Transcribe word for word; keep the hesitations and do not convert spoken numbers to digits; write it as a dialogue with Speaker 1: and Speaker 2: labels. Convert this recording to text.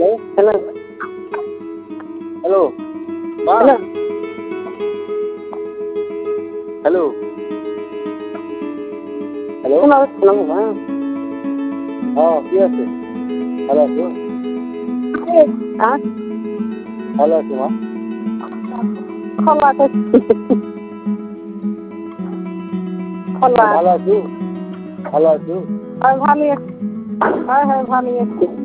Speaker 1: hello
Speaker 2: hello মা
Speaker 1: hello
Speaker 2: hello hello
Speaker 1: শোনা যাচ্ছে না বাবা
Speaker 2: হ্যাঁ কি আছে ভালো আছো
Speaker 1: হ্যাঁ
Speaker 2: ভালো আছো মা
Speaker 1: খোলা খোলা
Speaker 2: ভালো আছো ভালো আছো
Speaker 1: আর ভালো হ্যাঁ হ্যাঁ ভালো আছি